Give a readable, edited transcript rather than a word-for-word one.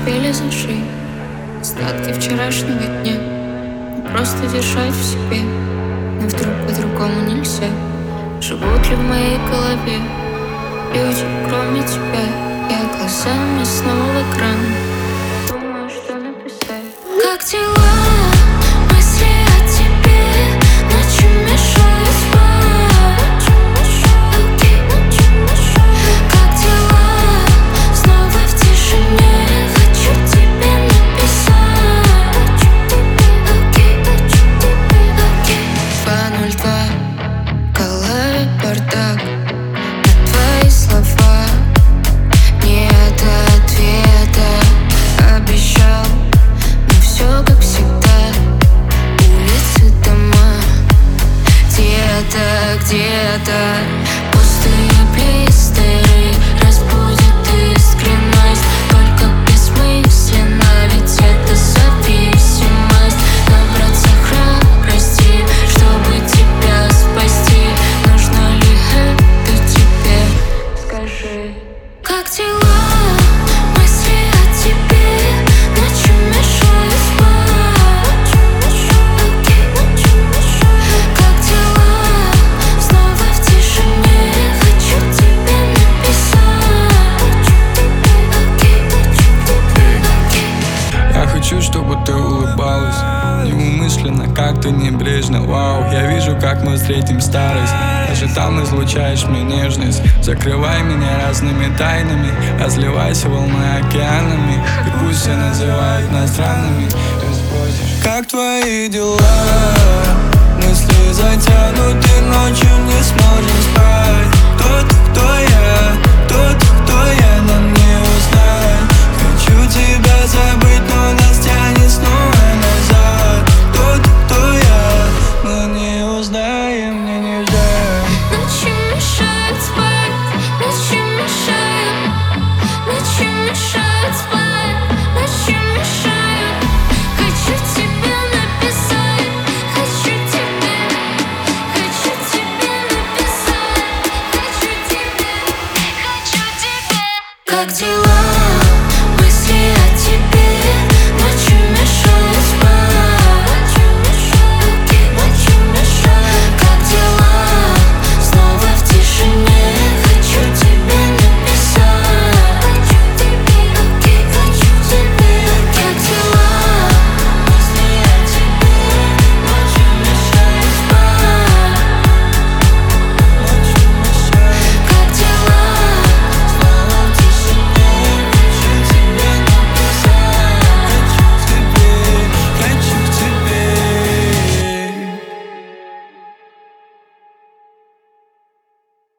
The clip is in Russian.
успели зажить остатки вчерашнего дня. И просто держать в себе, но вдруг по-другому нельзя. Живут ли в моей голове люди, кроме тебя? Я глазами снова в экран, думаю, что написать. Как дела? Мысли о тебе ночью мешают спать. Как дела? Снова в тишине хочу тебе написать. 2:02, в голове бардак. Твои слова нет ответа. Обещал, но все как всегда. Улицы, дома, где-то пустые блистеры разбудит искренность. Только бессмысленно, ведь это зависимость. Набраться храбрости, чтобы тебя спасти. Нужно ли это тебе? Скажи. Как дела? Мысли о тебе ночью мешают спать. Как дела? Снова в тишине хочу тебе написать. Я хочу, чтобы ты улыбалась неумышленно, как-то небрежно. Вау, я вижу, как мы встретим старость. Даже там излучаешь мне нежность. Закрывай меня разными тайнами, разливайся волной океанами. И пусть все называют нас странными. Как твои дела? Мысли затянуты, ночью не сможем спать. Кто я, нам не узнать. Хочу тебя забыть, но нас тянет снова назад. Кто я, мы не узнаем, мне нельзя. Ночью мешает спать, ночью мешает, ночью мешает спать, ночью мешает. Хочу тебе написать, хочу тебе написать, хочу тебе. Как дела?